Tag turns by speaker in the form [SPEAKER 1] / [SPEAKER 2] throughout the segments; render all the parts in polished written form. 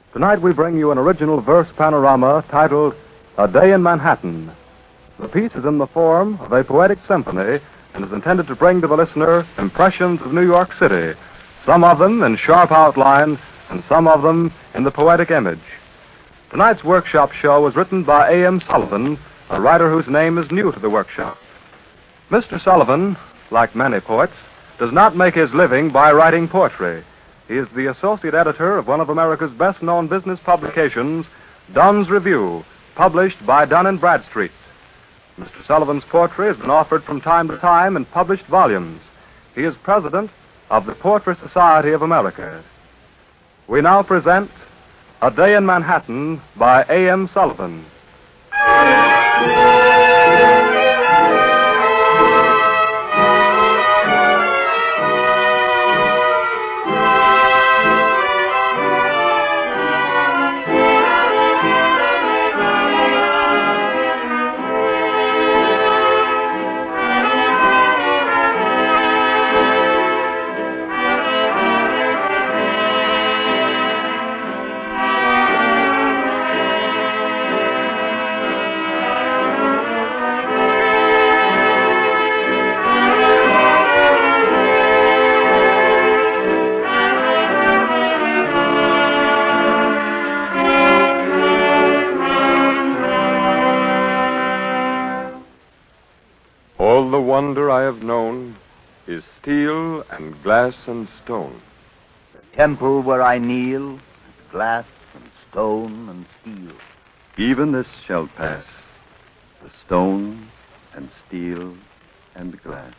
[SPEAKER 1] Tonight we bring you an original verse panorama titled A Day in Manhattan. The piece is in the form of a poetic symphony and is intended to bring to the listener impressions of New York City, some of them in sharp outline and some of them in the poetic image. Tonight's workshop show was written by A.M. Sullivan, a writer whose name is new to the workshop. Mr. Sullivan, like many poets, does not make his living by writing poetry. He is the associate editor of one of America's best-known business publications, Dunn's Review, published by Dun & Bradstreet. Mr. Sullivan's poetry has been offered from time to time in published volumes. He is president of the Poetry Society of America. We now present A Day in Manhattan by A.M. Sullivan.
[SPEAKER 2] All the wonder I have known is steel and glass and stone.
[SPEAKER 3] The temple where I kneel is glass and stone and steel.
[SPEAKER 4] Even this shall pass, the stone and steel and glass.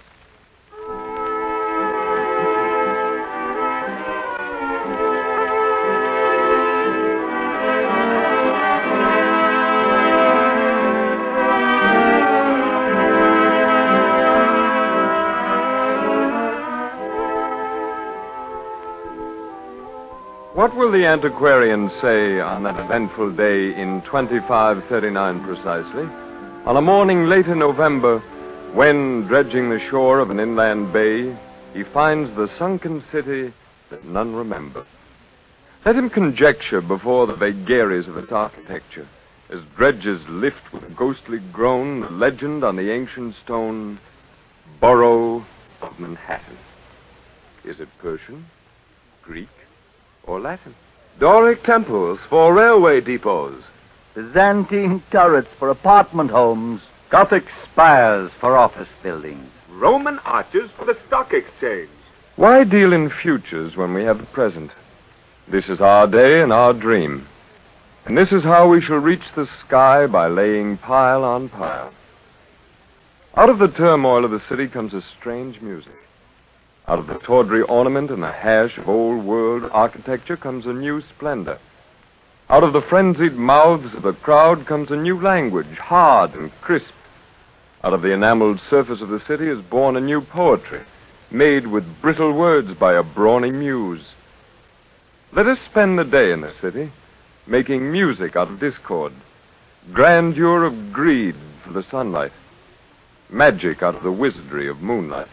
[SPEAKER 2] What will the antiquarian say on that eventful day in 2539 precisely, on a morning late in November, when, dredging the shore of an inland bay, he finds the sunken city that none remember? Let him conjecture before the vagaries of its architecture, as dredges lift with a ghostly groan the legend on the ancient stone, Borough of Manhattan. Is it Persian, Greek, or Latin?
[SPEAKER 5] Doric temples for railway depots.
[SPEAKER 3] Byzantine turrets for apartment homes.
[SPEAKER 6] Gothic spires for office buildings.
[SPEAKER 5] Roman arches for the stock exchange.
[SPEAKER 2] Why deal in futures when we have the present? This is our day and our dream. And this is how we shall reach the sky, by laying pile on pile. Out of the turmoil of the city comes a strange music. Out of the tawdry ornament and the hash of old-world architecture comes a new splendor. Out of the frenzied mouths of the crowd comes a new language, hard and crisp. Out of the enameled surface of the city is born a new poetry, made with brittle words by a brawny muse. Let us spend the day in the city, making music out of discord, grandeur of greed for the sunlight, magic out of the wizardry of moonlight.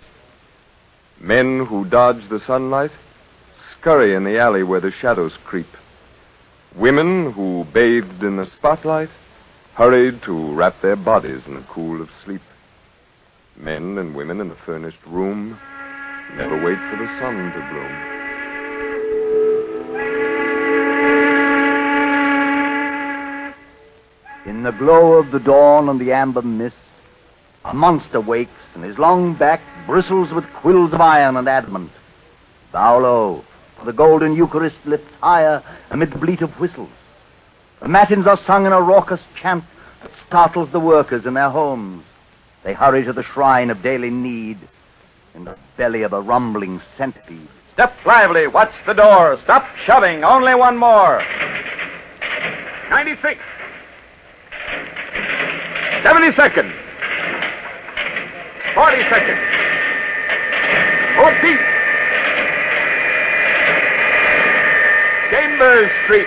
[SPEAKER 2] Men who dodge the sunlight scurry in the alley where the shadows creep. Women who bathed in the spotlight hurried to wrap their bodies in the cool of sleep. Men and women in the furnished room never wait for the sun to bloom.
[SPEAKER 3] In the glow of the dawn and the amber mist, a monster wakes, and his long back bristles with quills of iron and adamant. Bow low, for the golden Eucharist lifts higher amid the bleat of whistles. The matins are sung in a raucous chant that startles the workers in their homes. They hurry to the shrine of daily need in the belly of a rumbling centipede.
[SPEAKER 6] Step lively, watch the door. Stop shoving, only one more.
[SPEAKER 5] 96. 72nd. 40 seconds. 14. Chambers Street.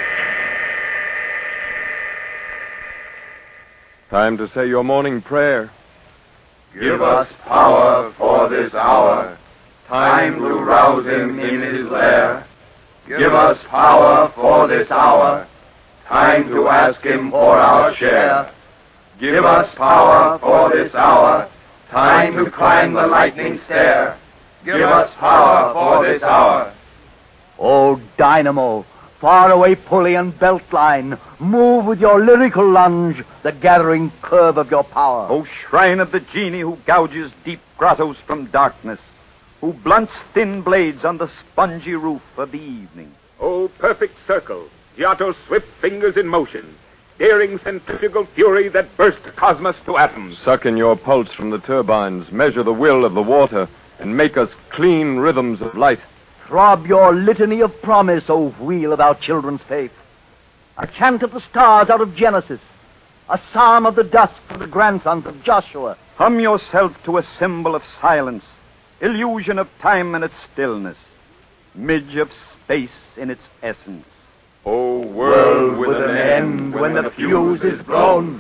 [SPEAKER 2] Time to say your morning prayer.
[SPEAKER 7] Give us power for this hour, time to rouse him in his lair, Give us power for this hour. Time to ask him for our share. Give us power for this hour. Time to climb the lightning stair. Give us power for this hour.
[SPEAKER 3] Oh, dynamo, faraway pulley and belt line, move with your lyrical lunge the gathering curve of your power.
[SPEAKER 6] O shrine of the genie who gouges deep grottos from darkness, who blunts thin blades on the spongy roof of the evening.
[SPEAKER 5] O perfect circle, Giotto's swift fingers in motion, daring centrifugal fury that burst the cosmos to atoms.
[SPEAKER 2] Suck in your pulse from the turbines, measure the will of the water, and make us clean rhythms of light.
[SPEAKER 3] Throb your litany of promise, O wheel of our children's faith. A chant of the stars out of Genesis, a psalm of the dusk for the grandsons of Joshua.
[SPEAKER 6] Hum yourself to a symbol of silence, illusion of time in its stillness, midge of space in its essence.
[SPEAKER 2] O
[SPEAKER 7] World with an end when the fuse is blown.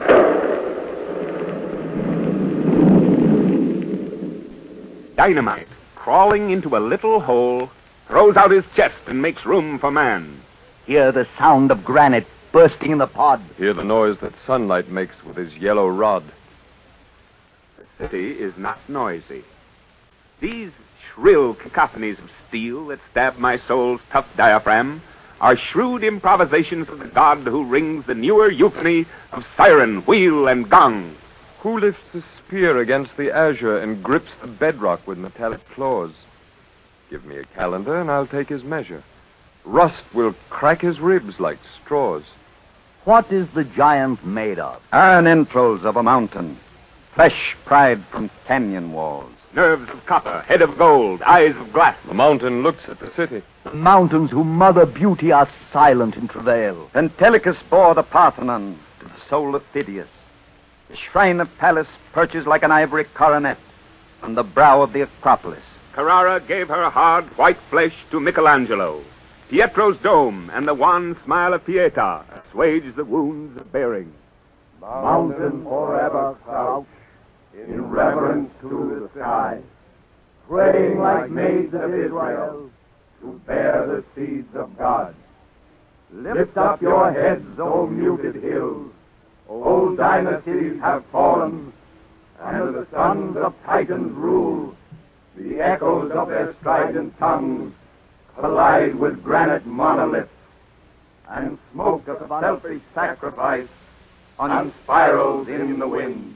[SPEAKER 5] Dynamite, crawling into a little hole, throws out his chest and makes room for man.
[SPEAKER 3] Hear the sound of granite bursting in the pod.
[SPEAKER 2] Hear the noise that sunlight makes with his yellow rod.
[SPEAKER 5] The city is not noisy. These shrill cacophonies of steel that stab my soul's tough diaphragm are shrewd improvisations of the god who rings the newer euphony of siren, wheel, and gong.
[SPEAKER 2] Who lifts a spear against the azure and grips the bedrock with metallic claws? Give me a calendar and I'll take his measure. Rust will crack his ribs like straws.
[SPEAKER 3] What is the giant made of?
[SPEAKER 6] Iron entrails of a mountain, flesh pried from canyon walls.
[SPEAKER 5] Nerves of copper, head of gold, eyes of glass.
[SPEAKER 2] The mountain looks at the city.
[SPEAKER 3] The mountains whose mother beauty are silent in travail.
[SPEAKER 6] Then Telecus bore the Parthenon to the soul of Phidias. The shrine of Pallas perches like an ivory coronet on the brow of the Acropolis.
[SPEAKER 5] Carrara gave her hard white flesh to Michelangelo. Pietro's dome and the wan smile of Pietà assuage the wounds of bearing.
[SPEAKER 7] Mountain forever crouch in reverence to the sky, praying like maids of Israel to bear the seeds of God. Lift up your heads, O muted hills. Old dynasties have fallen, and the sons of Titans rule. The echoes of their strident tongues collide with granite monoliths, and smoke of selfish sacrifice unspirals in the wind.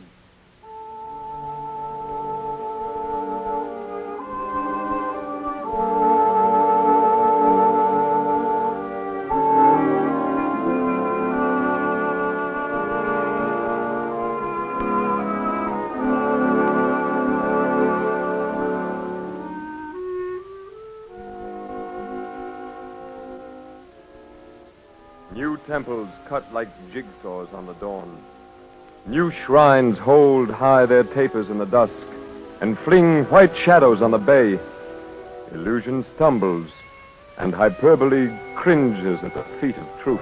[SPEAKER 2] New temples cut like jigsaws on the dawn. New shrines hold high their tapers in the dusk and fling white shadows on the bay. Illusion stumbles, and hyperbole cringes at the feet of truth.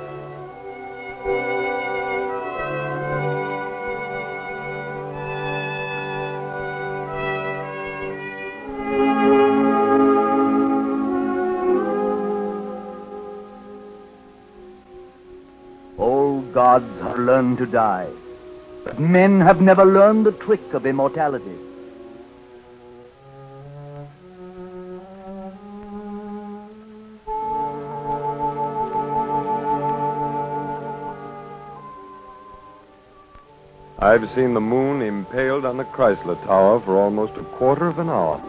[SPEAKER 3] All gods have learned to die, but men have never learned the trick of immortality.
[SPEAKER 2] I've seen the moon impaled on the Chrysler Tower for almost a quarter of an hour.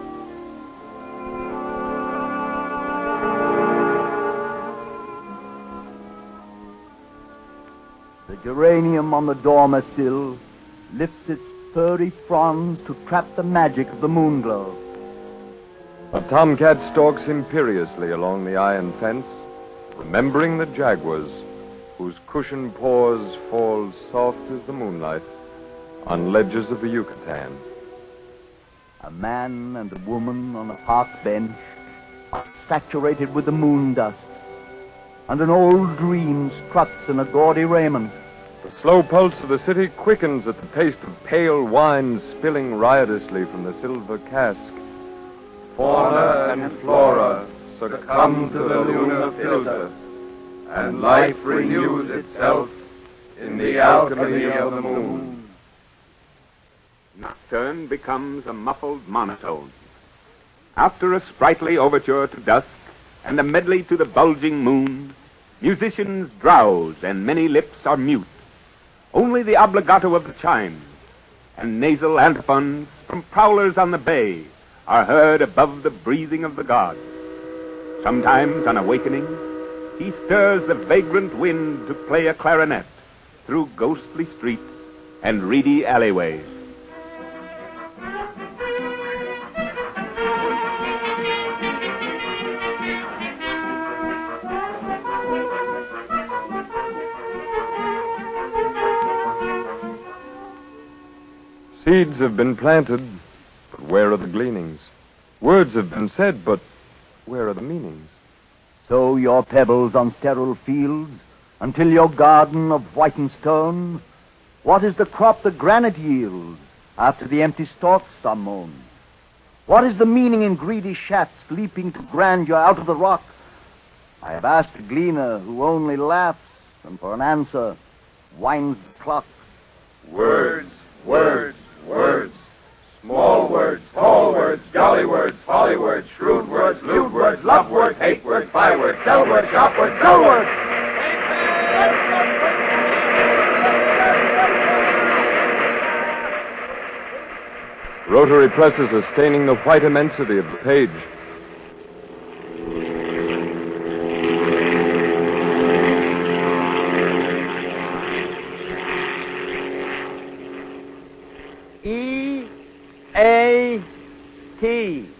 [SPEAKER 3] The geranium on the dormer sill lifts its furry fronds to trap the magic of the moonglow.
[SPEAKER 2] A tomcat stalks imperiously along the iron fence, remembering the jaguars whose cushioned paws fall soft as the moonlight on ledges of the Yucatan.
[SPEAKER 3] A man and a woman on a park bench are saturated with the moon dust, and an old dream struts in a gaudy raiment.
[SPEAKER 2] The slow pulse of the city quickens at the taste of pale wine spilling riotously from the silver cask.
[SPEAKER 7] Fauna and flora succumb to the lunar filter, and life renews itself in the alchemy of the moon.
[SPEAKER 5] Nocturne becomes a muffled monotone. After a sprightly overture to dusk and a medley to the bulging moon, musicians drowse and many lips are mute. Only the obligato of the chimes and nasal antiphons from prowlers on the bay are heard above the breathing of the gods. Sometimes, on awakening, he stirs the vagrant wind to play a clarinet through ghostly streets and reedy alleyways.
[SPEAKER 2] Seeds have been planted, but where are the gleanings? Words have been said, but where are the meanings?
[SPEAKER 3] Sow your pebbles on sterile fields until your garden of whitened stone. What is the crop the granite yields after the empty stalks are mown? What is the meaning in greedy shafts leaping to grandeur out of the rock? I have asked a gleaner who only laughs and for an answer winds the clock.
[SPEAKER 7] Words, words, words. Small words, tall words, jolly words, folly words, shrewd words, lewd words, love words, hate words, buy words, sell words, shop words, sell words.
[SPEAKER 2] Rotary presses are staining the white immensity of the page.
[SPEAKER 3] E-A-T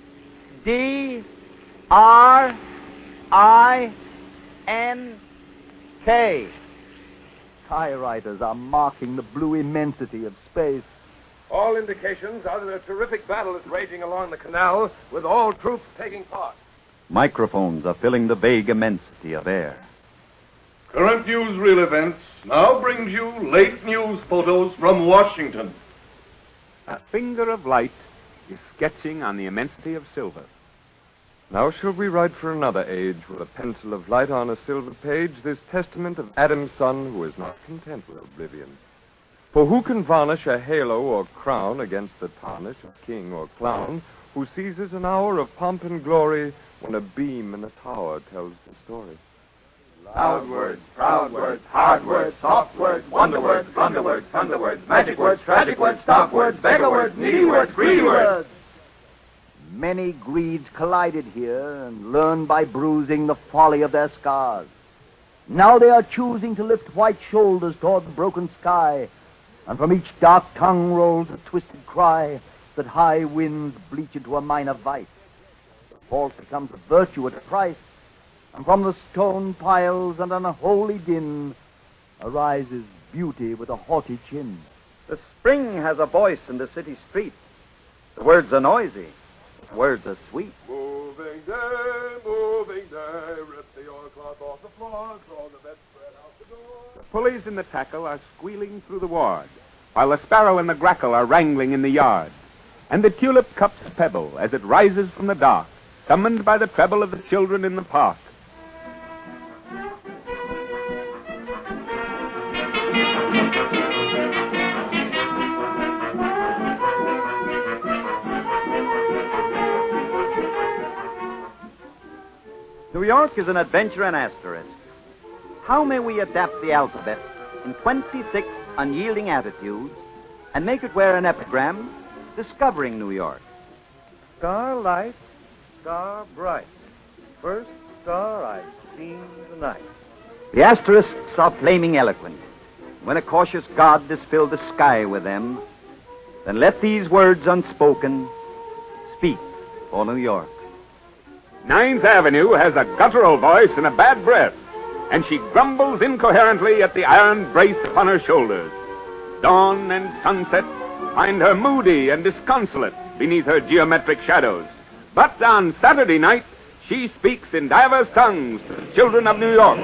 [SPEAKER 3] D-R-I-N-K. Typewriters are marking the blue immensity of space.
[SPEAKER 7] All indications are that a terrific battle is raging along the canal, with all troops taking part.
[SPEAKER 4] Microphones are filling the vague immensity of air.
[SPEAKER 7] Current newsreel events now brings you late news photos from Washington.
[SPEAKER 5] A finger of light is sketching on the immensity of silver.
[SPEAKER 2] Now shall we write for another age with a pencil of light on a silver page this testament of Adam's son who is not content with oblivion. For who can varnish a halo or crown against the tarnish of king or clown who seizes an hour of pomp and glory when a beam in a tower tells the story?
[SPEAKER 7] Loud words, proud words, hard words, soft words, wonder words, thunder words, thunder words, magic words, tragic words, stop words, beggar words, needy words, greedy words.
[SPEAKER 3] Many greeds collided here and learned by bruising the folly of their scars. Now they are choosing to lift white shoulders toward the broken sky, and from each dark tongue rolls a twisted cry that high winds bleach into a minor vice. The false becomes a virtue at a price, and from the stone piles and an unholy din arises beauty with a haughty chin.
[SPEAKER 6] The spring has a voice in the city street. The words are noisy, but words are sweet.
[SPEAKER 7] Moving day, rip the oilcloth off the floor, throw the bedspread out the door.
[SPEAKER 5] The pulleys in the tackle are squealing through the ward, while the sparrow and the grackle are wrangling in the yard. And the tulip cups pebble as it rises from the dark, summoned by the treble of the children in the park.
[SPEAKER 6] New York is an adventure in asterisk. How may we adapt the alphabet in 26 unyielding attitudes and make it wear an epigram discovering New York?
[SPEAKER 8] Star light, star bright. First star I've seen tonight.
[SPEAKER 6] The asterisks are flaming eloquent. When a cautious God has filled the sky with them, then let these words unspoken speak for New York.
[SPEAKER 5] 9th Avenue has a guttural voice and a bad breath, and she grumbles incoherently at the iron brace upon her shoulders. Dawn and sunset find her moody and disconsolate beneath her geometric shadows. But on Saturday night, she speaks in divers tongues to the children of New York.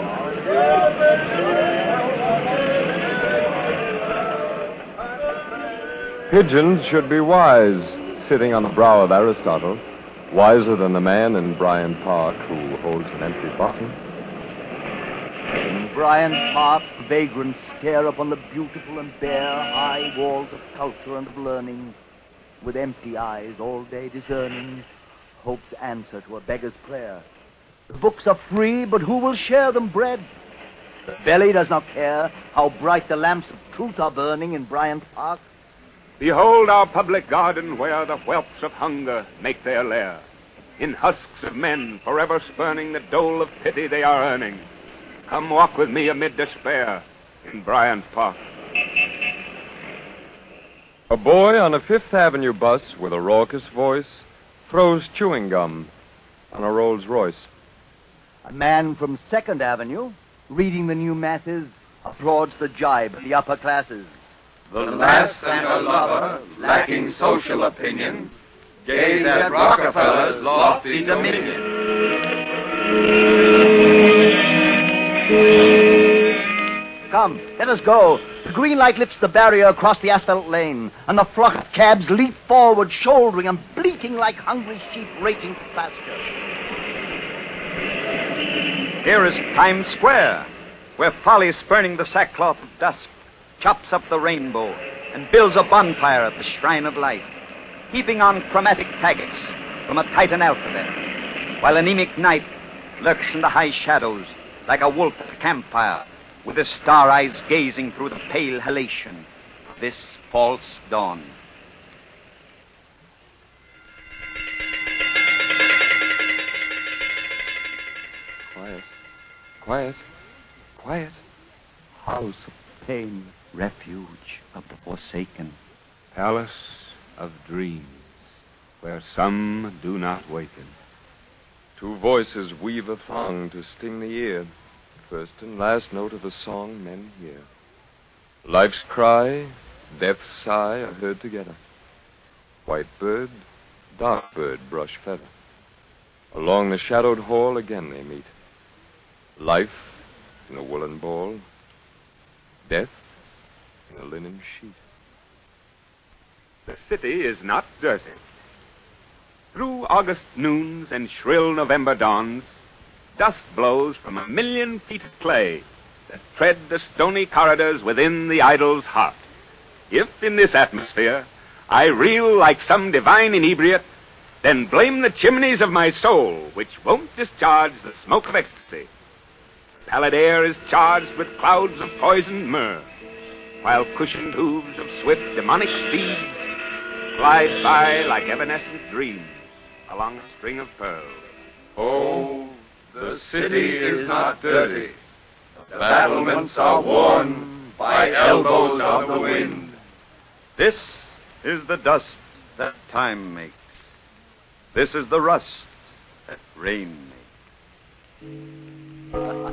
[SPEAKER 2] Pigeons should be wise, sitting on the brow of Aristotle. wiser than the man in Bryant Park who holds an empty bottle.
[SPEAKER 3] In Bryant Park, vagrants stare upon the beautiful and bare high walls of culture and of learning, with empty eyes all day discerning hope's answer to a beggar's prayer. The books are free, but who will share them bread? The belly does not care how bright the lamps of truth are burning in Bryant Park.
[SPEAKER 5] Behold our public garden where the whelps of hunger make their lair. In husks of men forever spurning the dole of pity they are earning. Come walk with me amid despair in Bryant Park.
[SPEAKER 2] A boy on a Fifth Avenue bus with a raucous voice throws chewing gum on a Rolls Royce.
[SPEAKER 3] A man from Second Avenue, reading the new masses, applauds the jibe of the upper classes.
[SPEAKER 9] The last and a lover, lacking social opinion, gaze at Rockefeller's lofty dominion.
[SPEAKER 3] Come, let us go. The green light lifts the barrier across the asphalt lane, and the flock of cabs leap forward, shouldering and bleating like hungry sheep racing to pasture.
[SPEAKER 6] Here is Times Square, where folly, spurning the sackcloth of dust, chops up the rainbow and builds a bonfire at the shrine of light, heaping on chromatic faggots from a Titan alphabet, while anemic night lurks in the high shadows like a wolf at a campfire, with his star eyes gazing through the pale halation of this false dawn.
[SPEAKER 2] Quiet. Quiet. Quiet.
[SPEAKER 10] House of pain, refuge of the forsaken.
[SPEAKER 5] Palace of dreams, where some do not waken.
[SPEAKER 2] Two voices weave a thong to sting the ear. First and last note of the song men hear. Life's cry, death's sigh are heard together. White bird, dark bird brush feather. Along the shadowed hall again they meet. Life in a woolen ball, death in a linen sheet.
[SPEAKER 5] The city is not dirty. Through August noons and shrill November dawns, dust blows from 1,000,000 feet of clay that tread the stony corridors within the idol's heart. If in this atmosphere I reel like some divine inebriate, then blame the chimneys of my soul, which won't discharge the smoke of ecstasy. Pallid air is charged with clouds of poisoned myrrh, while cushioned hooves of swift demonic steeds glide by like evanescent dreams along a string of pearls.
[SPEAKER 9] Oh, the city is not dirty. The battlements are worn by elbows of the wind.
[SPEAKER 10] This is the dust that time makes. This is the rust that rain makes.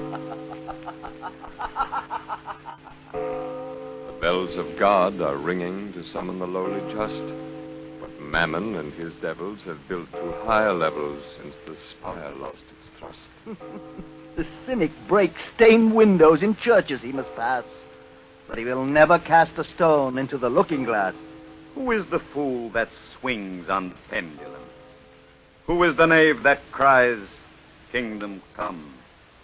[SPEAKER 2] The bells of God are ringing to summon the lowly just. But Mammon and his devils have built to higher levels since the spire lost its thrust.
[SPEAKER 3] The cynic breaks stained windows in churches he must pass, but he will never cast a stone into the looking glass.
[SPEAKER 10] Who is the fool that swings on the pendulum? Who is the knave that cries, Kingdom come?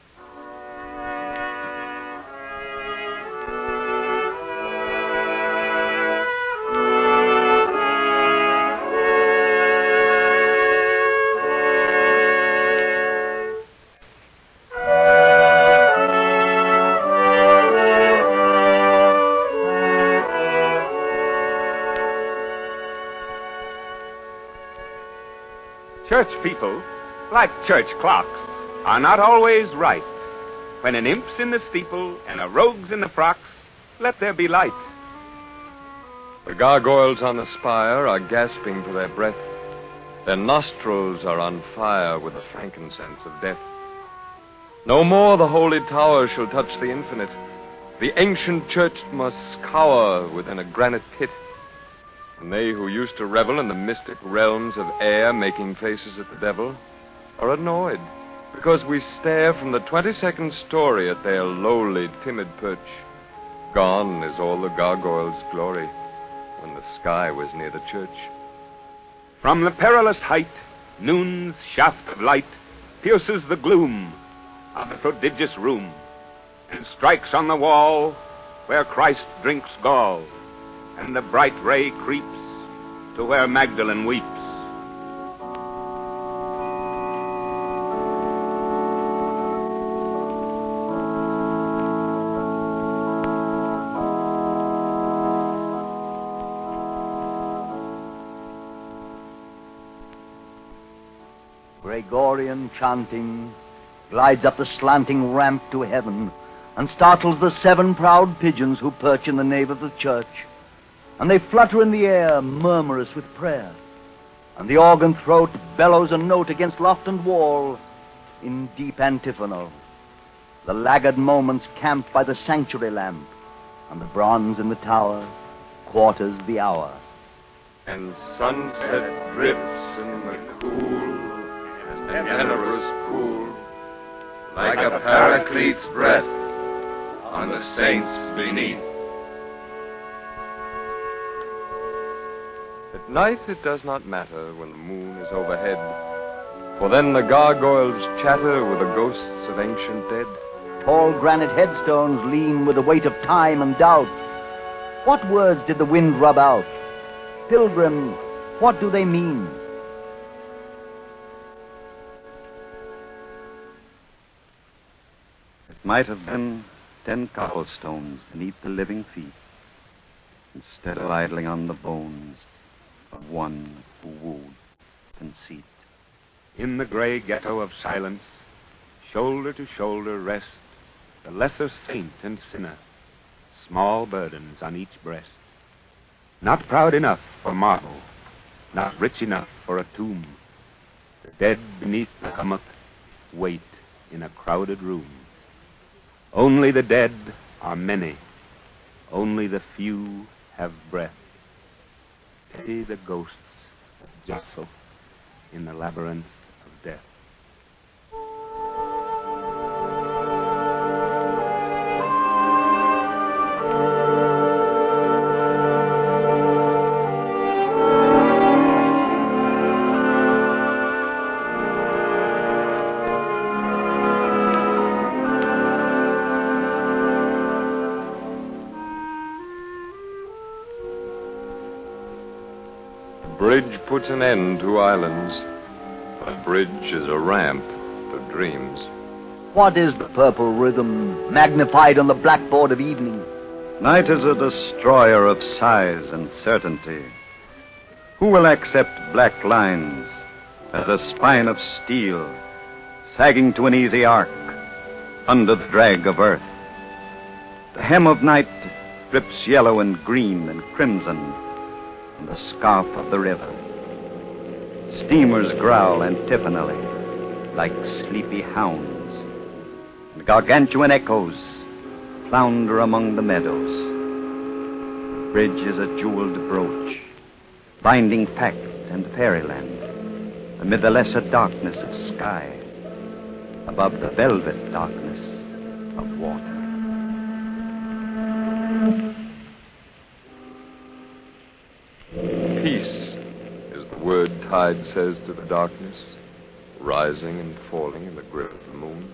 [SPEAKER 5] Church people, like church clocks, are not always right. When an imp's in the steeple and a rogue's in the frocks, let there be light.
[SPEAKER 2] The gargoyles on the spire are gasping for their breath. Their nostrils are on fire with the frankincense of death. No more the holy tower shall touch the infinite. The ancient church must cower within a granite pit. And they who used to revel in the mystic realms of air, making faces at the devil, are annoyed because we stare from the 22nd story at their lowly, timid perch. Gone is all the gargoyles' glory when the sky was near the church.
[SPEAKER 5] From the perilous height, Noon's shaft of light pierces the gloom of the prodigious room and strikes on the wall where Christ drinks gall, and the bright ray creeps to where Magdalene weeps.
[SPEAKER 3] Gregorian chanting glides up the slanting ramp to heaven and startles the 7 proud pigeons who perch in the nave of the church. And they flutter in the air, murmurous with prayer. And the organ throat bellows a note against loft and wall in deep antiphonal. The laggard moments camp by the sanctuary lamp, and the bronze in the tower quarters the hour.
[SPEAKER 2] And sunset drips in the cool and generous pool, like a paraclete's breath on the saints beneath. At night it does not matter when the moon is overhead, for then the gargoyles chatter with the ghosts of ancient dead.
[SPEAKER 3] Tall granite headstones lean with the weight of time and doubt. What words did the wind rub out? Pilgrim, what do they mean?
[SPEAKER 4] It might have been 10 cobblestones beneath the living feet, instead of idling on the bones of one who wooed conceit.
[SPEAKER 5] In the gray ghetto of silence, shoulder to shoulder rest the lesser saint and sinner, small burdens on each breast. Not proud enough for marble, not rich enough for a tomb. The dead beneath the hummock wait in a crowded room. Only the dead are many, only the few have breath. Pity the ghosts that jostle in the labyrinths of death.
[SPEAKER 2] Bridge puts an end to islands. A bridge is a ramp to dreams.
[SPEAKER 3] What is the purple rhythm magnified on the blackboard of evening?
[SPEAKER 4] Night is a destroyer of size and certainty. Who will accept black lines as a spine of steel, sagging to an easy arc under the drag of earth? The hem of night drips yellow and green and crimson on the scarf of the river. Steamers growl antiphonally like sleepy hounds, and gargantuan echoes flounder among the meadows. The bridge is a jeweled brooch, binding pact and fairyland amid the lesser darkness of sky, above the velvet darkness of water.
[SPEAKER 2] Peace is the word tide says to the darkness, rising and falling in the grip of the moon.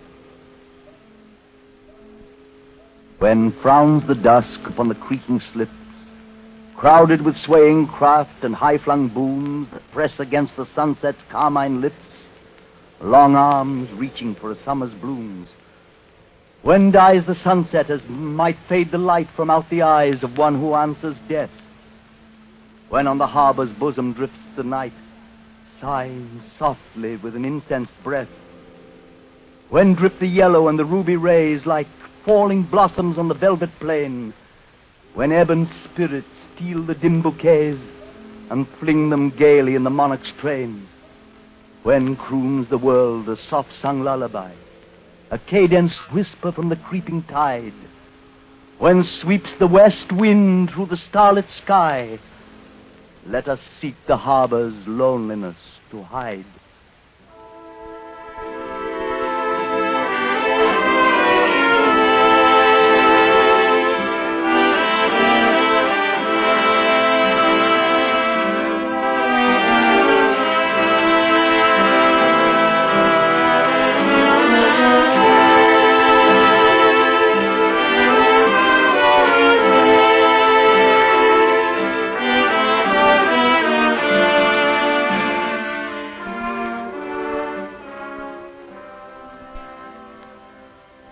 [SPEAKER 3] When frowns the dusk upon the creaking slips, crowded with swaying craft and high-flung booms that press against the sunset's carmine lips, long arms reaching for a summer's blooms. When dies the sunset as might fade the light from out the eyes of one who answers death? When on the harbor's bosom drifts the night, sighing softly with an incensed breath? When drip the yellow and the ruby rays like falling blossoms on the velvet plain? When ebon spirits steal the dim bouquets and fling them gaily in the monarch's train? When croons the world a soft-sung lullaby, a cadenced whisper from the creeping tide? When sweeps the west wind through the starlit sky, let us seek the harbor's loneliness to hide.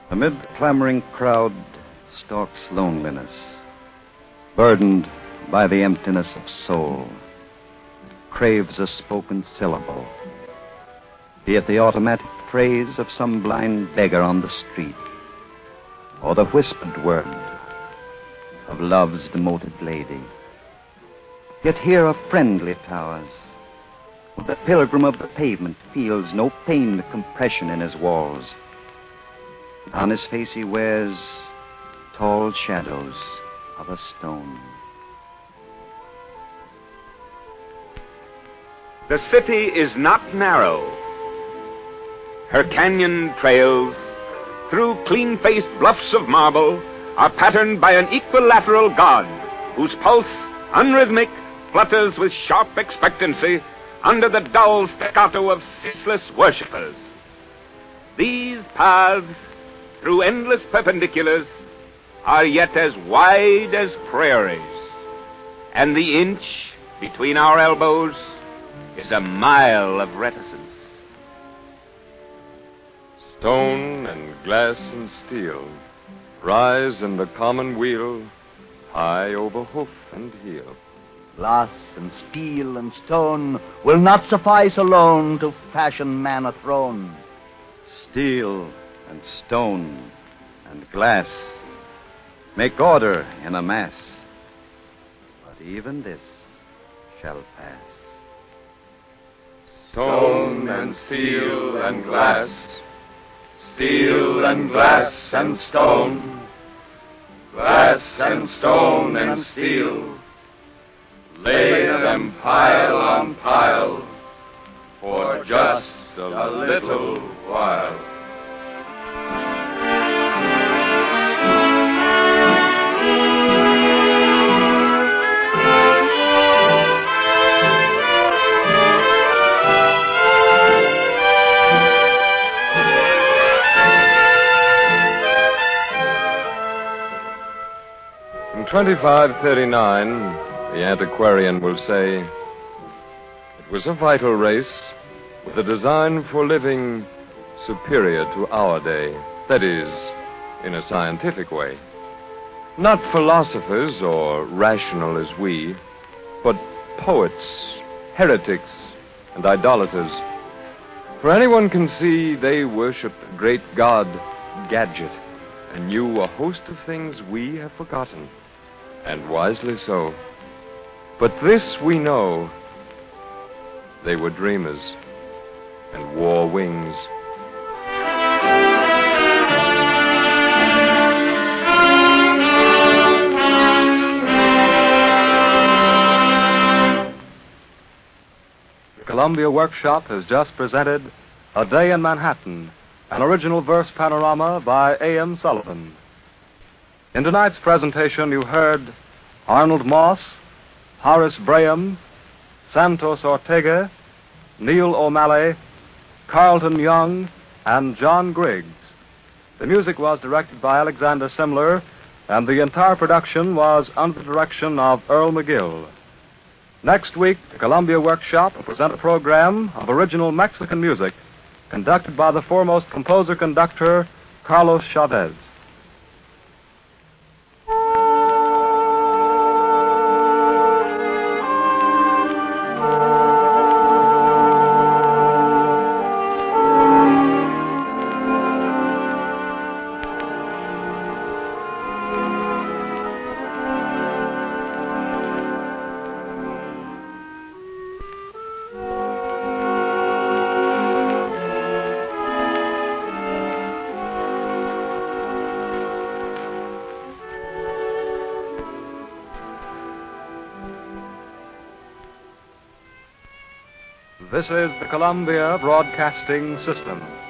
[SPEAKER 4] Amid the clamoring crowd stalks loneliness, burdened by the emptiness of soul. It craves a spoken syllable, be it the automatic phrase of some blind beggar on the street, or the whispered word of love's demoted lady. Yet here are friendly towers. The pilgrim of the pavement feels no pain compression in his walls. On his face he wears tall shadows of a stone.
[SPEAKER 5] The city is not narrow. Her canyon trails, through clean-faced bluffs of marble, are patterned by an equilateral god whose pulse, unrhythmic, flutters with sharp expectancy under the dull staccato of ceaseless worshippers. These paths, through endless perpendiculars, are yet as wide as prairies, and the inch between our elbows is a mile of reticence.
[SPEAKER 2] Stone and glass and steel rise in the common wheel, high over hoof and heel.
[SPEAKER 3] Glass and steel and stone will not suffice alone to fashion man a throne.
[SPEAKER 4] Steel and stone and glass make order in a mass, but even this shall pass.
[SPEAKER 9] Stone and steel and glass, steel and glass and stone, glass and stone and steel, lay them pile on pile for just a little while.
[SPEAKER 2] In 2539, the antiquarian will say, it was a vital race with a design for living superior to our day. That is, in a scientific way. Not philosophers or rational as we, but poets, heretics, and idolaters. For anyone can see they worship the great god Gadget and knew a host of things we have forgotten, and wisely so. But this we know, they were dreamers and wore wings.
[SPEAKER 1] The Columbia Workshop has just presented A Day in Manhattan, an original verse panorama by A.M. Sullivan. In tonight's presentation, you heard Arnold Moss, Horace Braham, Santos Ortega, Neil O'Malley, Carlton Young, and John Griggs. The music was directed by Alexander Simler, and the entire production was under the direction of Earl McGill. Next week, the Columbia Workshop will present a program of original Mexican music conducted by the foremost composer-conductor, Carlos Chavez. This is the Columbia Broadcasting System.